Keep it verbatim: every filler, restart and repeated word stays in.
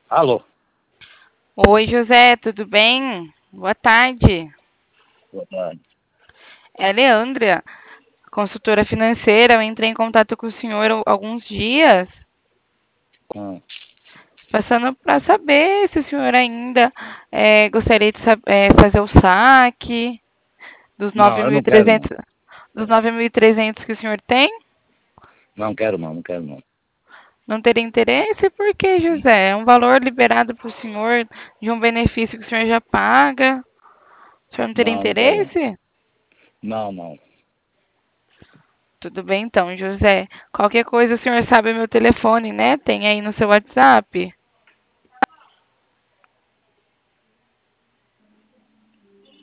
Alô, Oi, José, tudo bem? Boa tarde. boa tarde. É a Leandra, consultora financeira. Eu entrei em contato com o senhor há alguns dias, Ah, passando para saber se o senhor ainda eh, gostaria de sa- eh, fazer o saque dos nove não, eu mil e não quero não. trezentos, dos nove mil e trezentos que o senhor tem. Não quero não, não quero não. Não teria interesse? Por que, José? É um valor liberado para o senhor de um benefício que o senhor já paga. O senhor não teria Não, não quero não. interesse? Não, não. Tudo bem então, José. Qualquer coisa, o senhor sabe meu telefone, né? Tem aí no seu WhatsApp.